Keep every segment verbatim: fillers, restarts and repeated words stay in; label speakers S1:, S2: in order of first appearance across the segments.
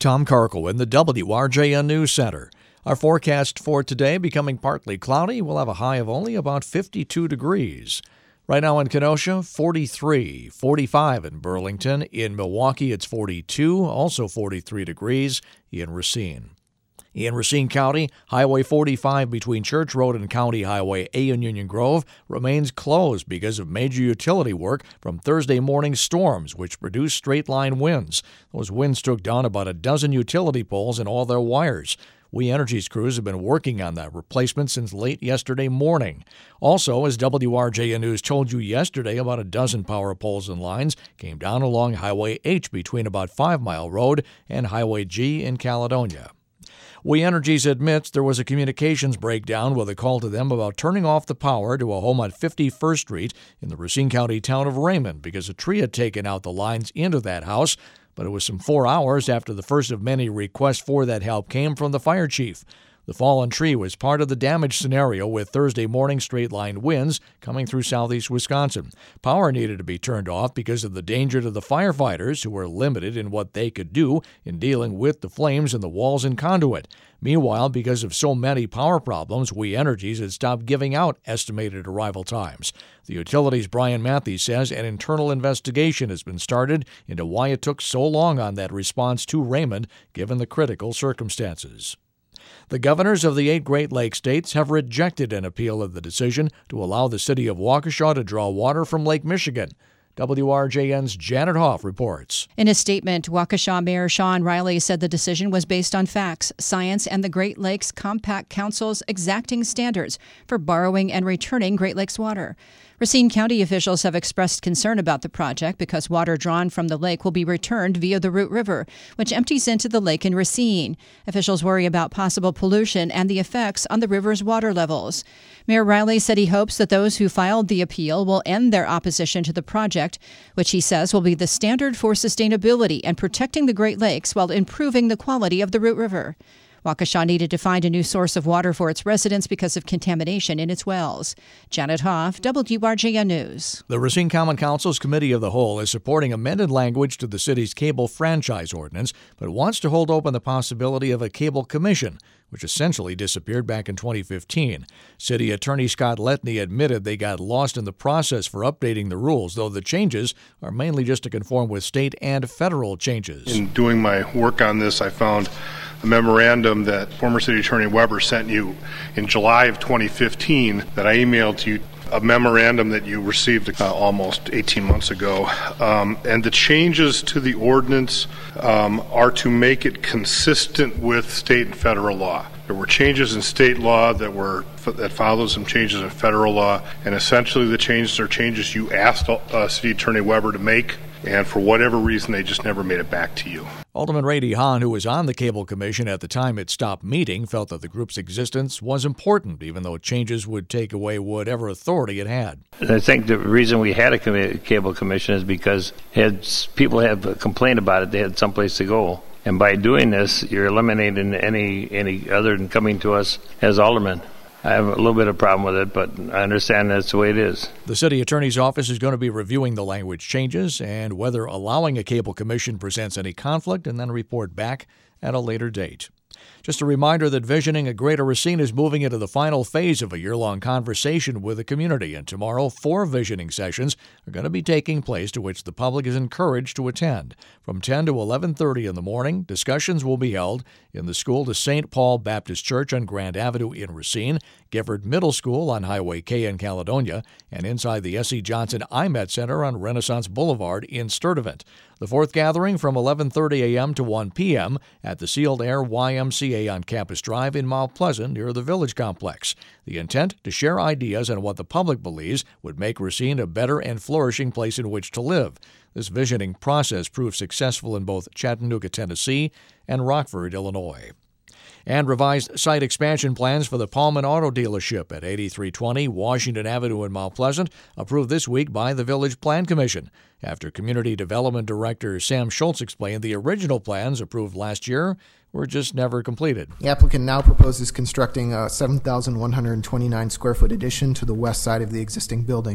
S1: Tom Karkel in the W R J N News Center. Our forecast for today becoming partly cloudy. We'll have a high of only about fifty-two degrees. Right now in Kenosha, forty-three, forty-five in Burlington. In Milwaukee, it's forty-two, also forty-three degrees in Racine. In Racine County, Highway forty-five between Church Road and County Highway A in Union Grove remains closed because of major utility work from Thursday morning storms, which produced straight-line winds. Those winds took down about a dozen utility poles and all their wires. We Energy's crews have been working on that replacement since late yesterday morning. Also, as W R J N News told you yesterday, about a dozen power poles and lines came down along Highway H between about Five Mile Road and Highway G in Caledonia. We Energies admits there was a communications breakdown with a call to them about turning off the power to a home on fifty-first Street in the Racine County town of Raymond because a tree had taken out the lines into that house, but it was some four hours after the first of many requests for that help came from the fire chief. The fallen tree was part of the damage scenario with Thursday morning straight-line winds coming through southeast Wisconsin. Power needed to be turned off because of the danger to the firefighters, who were limited in what they could do in dealing with the flames in the walls and conduit. Meanwhile, because of so many power problems, We Energies had stopped giving out estimated arrival times. The utility's Brian Matthews says an internal investigation has been started into why it took so long on that response to Raymond, given the critical circumstances. The governors of the eight Great Lakes states have rejected an appeal of the decision to allow the city of Waukesha to draw water from Lake Michigan. W R J N's Janet Hoff reports.
S2: In a statement, Waukesha Mayor Sean Riley said the decision was based on facts, science, and the Great Lakes Compact Council's exacting standards for borrowing and returning Great Lakes water. Racine County officials have expressed concern about the project because water drawn from the lake will be returned via the Root River, which empties into the lake in Racine. Officials worry about possible pollution and the effects on the river's water levels. Mayor Riley said he hopes that those who filed the appeal will end their opposition to the project, which he says will be the standard for sustainability and protecting the Great Lakes while improving the quality of the Root River. Waukesha needed to find a new source of water for its residents because of contamination in its wells. Janet Hoff, W R J N News.
S1: The Racine Common Council's Committee of the Whole is supporting amended language to the city's cable franchise ordinance, but wants to hold open the possibility of a cable commission, which essentially disappeared back in twenty fifteen. City Attorney Scott Letney admitted they got lost in the process for updating the rules, though the changes are mainly just to conform with state and federal changes.
S3: In doing my work on this, I found a memorandum that former City Attorney Weber sent you in July of twenty fifteen that I emailed to you, a memorandum that you received uh, almost eighteen months ago. Um, and the changes to the ordinance um, are to make it consistent with state and federal law. There were changes in state law that were that followed some changes in federal law, and essentially the changes are changes you asked uh, City Attorney Weber to make, and for whatever reason they just never made it back to you.
S1: Alderman Ray DeHaan, who was on the Cable Commission at the time it stopped meeting, felt that the group's existence was important, even though changes would take away whatever authority it had.
S4: I think the reason we had a com- Cable Commission is because had people have complained about it, they had someplace to go. And by doing this, you're eliminating any any other than coming to us as aldermen. I have a little bit of a problem with it, but I understand that's the way it is.
S1: The city attorney's office is going to be reviewing the language changes and whether allowing a cable commission presents any conflict, and then report back at a later date. Just a reminder that Visioning a Greater Racine is moving into the final phase of a year-long conversation with the community, and tomorrow four visioning sessions are going to be taking place to which the public is encouraged to attend. From ten to eleven thirty in the morning, discussions will be held in the school to Saint Paul Baptist Church on Grand Avenue in Racine, Gifford Middle School on Highway K in Caledonia, and inside the S C. Johnson I M E T Center on Renaissance Boulevard in Sturtevant. The fourth gathering from eleven thirty a.m. to one p.m. at the Sealed Air Y M C A on Campus Drive in Mount Pleasant near the Village Complex. The intent to share ideas on what the public believes would make Racine a better and flourishing place in which to live. This visioning process proved successful in both Chattanooga, Tennessee, and Rockford, Illinois. And revised site expansion plans for the Paulman Auto Dealership at eighty-three twenty Washington Avenue in Mount Pleasant approved this week by the Village Plan Commission, after Community Development Director Sam Schultz explained the original plans approved last year were just never completed.
S5: The applicant now proposes constructing a seven thousand one hundred twenty-nine square foot addition to the west side of the existing building.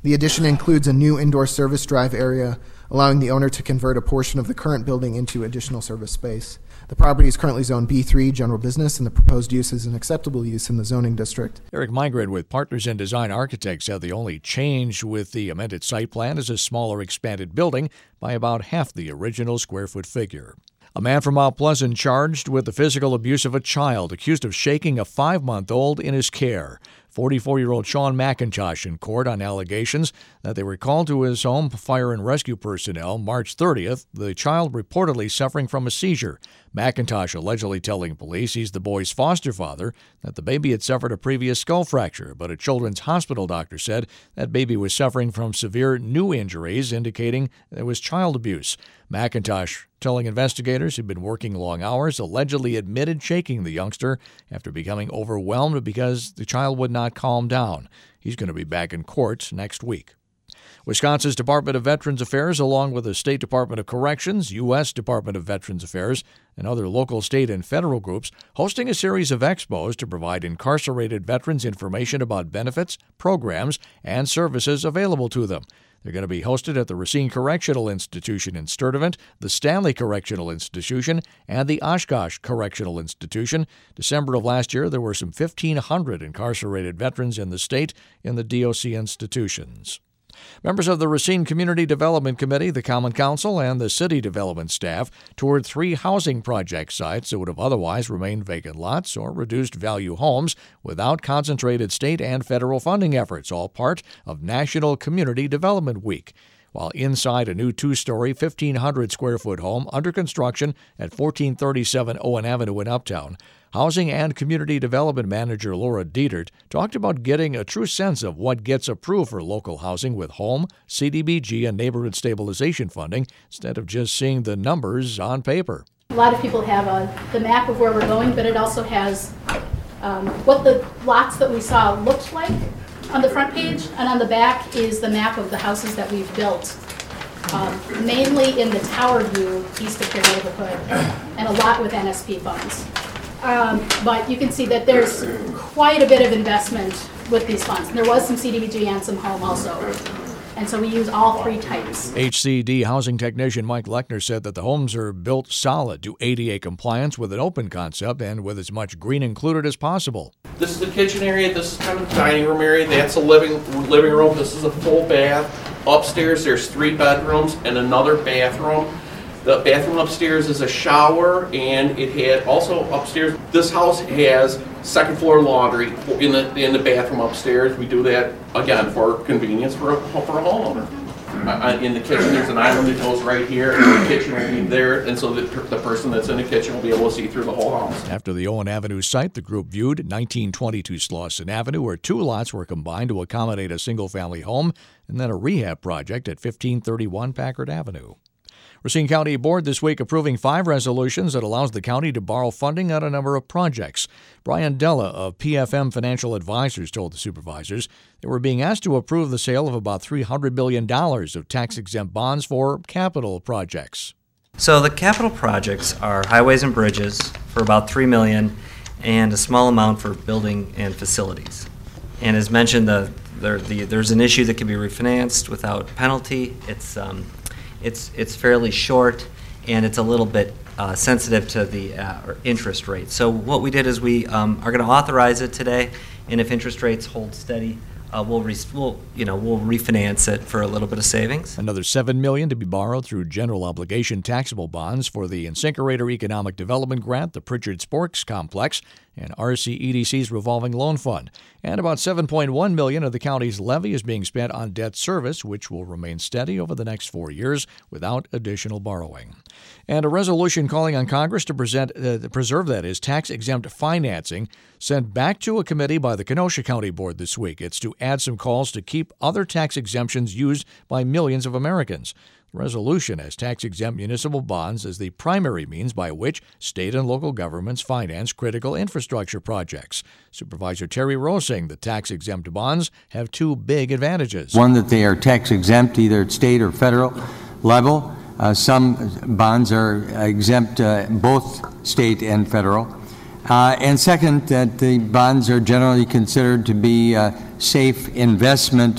S5: The addition includes a new indoor service drive area, allowing the owner to convert a portion of the current building into additional service space. The property is currently zoned B three, general business, and the proposed use is an acceptable use in the zoning district.
S1: Eric Mygrid with Partners in Design Architects said the only change with the amended site plan is a smaller expanded building by about half the original square foot figure. A man from Mount Pleasant charged with the physical abuse of a child accused of shaking a five-month-old in his care. forty-four-year-old Sean McIntosh in court on allegations that they were called to his home fire and rescue personnel March thirtieth, the child reportedly suffering from a seizure. McIntosh allegedly telling police he's the boy's foster father, that the baby had suffered a previous skull fracture, but a children's hospital doctor said that baby was suffering from severe new injuries, indicating it was child abuse. McIntosh, telling investigators he'd been working long hours, allegedly admitted shaking the youngster after becoming overwhelmed because the child would not calm down. He's going to be back in court next week. Wisconsin's Department of Veterans Affairs, along with the State Department of Corrections, U S Department of Veterans Affairs, and other local, state, and federal groups, hosting a series of expos to provide incarcerated veterans information about benefits, programs, and services available to them. They're going to be hosted at the Racine Correctional Institution in Sturtevant, the Stanley Correctional Institution, and the Oshkosh Correctional Institution. December of last year, there were some fifteen hundred incarcerated veterans in the state in the D O C institutions. Members of the Racine Community Development Committee, the Common Council, and the City Development staff toured three housing project sites that would have otherwise remained vacant lots or reduced value homes without concentrated state and federal funding efforts, all part of National Community Development Week. While inside a new two-story, fifteen hundred square foot home under construction at fourteen thirty-seven Owen Avenue in Uptown, Housing and Community Development Manager Laura Dietert talked about getting a true sense of what gets approved for local housing with home, C D B G, and neighborhood stabilization funding instead of just seeing the numbers on paper.
S6: A lot of people have a, the map of where we're going, but it also has um, what the lots that we saw looked like on the front page, and on the back is the map of the houses that we've built, um, mainly in the Tower View, east of Pier neighborhood, and a lot with N S P funds. Um, but you can see that there's quite a bit of investment with these funds. There was some C D B G and some home also. And so we use all three types.
S1: H C D housing technician Mike Lechner said that the homes are built solid to A D A compliance with an open concept and with as much green included as possible.
S7: This is the kitchen area, this is kind of the dining room area, that's a living living room, this is a full bath. Upstairs there's three bedrooms and another bathroom. The bathroom upstairs is a shower, and it had also upstairs, this house has second floor laundry in the in the bathroom upstairs. We do that, again, for convenience for a, for a homeowner. Uh, in the kitchen, there's an island that goes right here, and the kitchen will be there, and so the, the person that's in the kitchen will be able to see through the whole house.
S1: After the Owen Avenue site, the group viewed nineteen twenty-two Slauson Avenue, where two lots were combined to accommodate a single-family home, and then a rehab project at fifteen thirty-one Packard Avenue. Racine County Board this week approving five resolutions that allows the county to borrow funding on a number of projects. Brian Della of P F M Financial Advisors told the supervisors they were being asked to approve the sale of about three hundred billion dollars of tax-exempt bonds for capital projects.
S8: So the capital projects are highways and bridges for about three million dollars and a small amount for building and facilities. And as mentioned, the, there, the, there's an issue that can be refinanced without penalty. It's um, It's it's fairly short, and it's a little bit uh, sensitive to the uh, interest rate. So what we did is we um, are going to authorize it today, and if interest rates hold steady, uh, we'll, re- we'll you know we'll refinance it for a little bit of savings.
S1: Another seven million dollars to be borrowed through general obligation taxable bonds for the Incinerator Economic Development Grant, the Pritchard Sports Complex, and R C E D C's revolving loan fund. And about seven point one million dollars of the county's levy is being spent on debt service, which will remain steady over the next four years without additional borrowing. And a resolution calling on Congress to present, uh, preserve that is tax-exempt financing sent back to a committee by the Kenosha County Board this week. It's to add some calls to keep other tax exemptions used by millions of Americans. The resolution has tax-exempt municipal bonds as the primary means by which state and local governments finance critical infrastructure projects. Supervisor Terry Rose saying the tax-exempt bonds have two big advantages.
S9: One, that they are tax-exempt either at state or federal level. Uh, some bonds are exempt uh, both state and federal. Uh, and second, that the bonds are generally considered to be a safe investment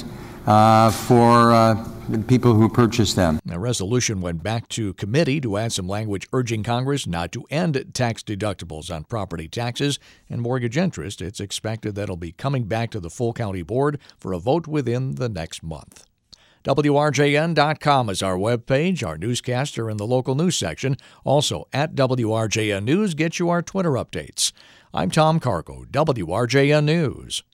S9: uh, for uh, the people who purchase them.
S1: A resolution went back to committee to add some language urging Congress not to end tax deductibles on property taxes and mortgage interest. It's expected that it'll be coming back to the full county board for a vote within the next month. W R J N dot com is our webpage. Our newscaster in the local news section. Also at W R J N News, get you our Twitter updates. I'm Tom Cargo, W R J N News.